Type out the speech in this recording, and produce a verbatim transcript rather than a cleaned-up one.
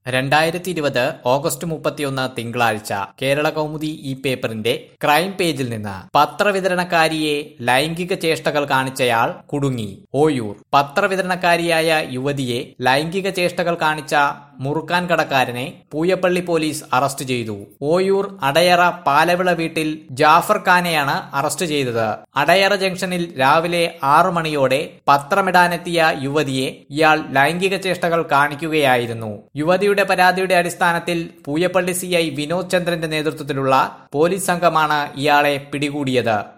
രണ്ടായിരത്തി ഇരുപത് ഓഗസ്റ്റ് മുപ്പത്തിയൊന്ന് തിങ്കളാഴ്ച കേരള കൗമുദി ഈ പേപ്പറിന്റെ ക്രൈം പേജിൽ നിന്ന് പത്രവിതരണക്കാരിയെ ലൈംഗിക ചേഷ്ടകൾ കാണിച്ചയാൾ കുടുങ്ങി. ഓയൂർ പത്രവിതരണക്കാരിയായ യുവതിയെ ലൈംഗിക ചേഷ്ടകൾ കാണിച്ച മുറുക്കാൻ കടക്കാരനെ പൂയപ്പള്ളി പോലീസ് അറസ്റ്റ് ചെയ്തു. ഓയൂർ അടയറ പാലവിള വീട്ടിൽ ജാഫർ ഖാനെയാണ് അറസ്റ്റ് ചെയ്തത്. അടയറ ജംഗ്ഷനിൽ രാവിലെ ആറു മണിയോടെ പത്രമിടാനെത്തിയ യുവതിയെ ഇയാൾ ലൈംഗിക ചേഷ്ടകൾ കാണിക്കുകയായിരുന്നു. യുവതിയുടെ പരാതിയുടെ അടിസ്ഥാനത്തിൽ പൂയപ്പള്ളി സി ഐ വിനോദ് ചന്ദ്രന്റെ നേതൃത്വത്തിലുള്ള പോലീസ് സംഘമാണ് ഇയാളെ പിടികൂടിയത്.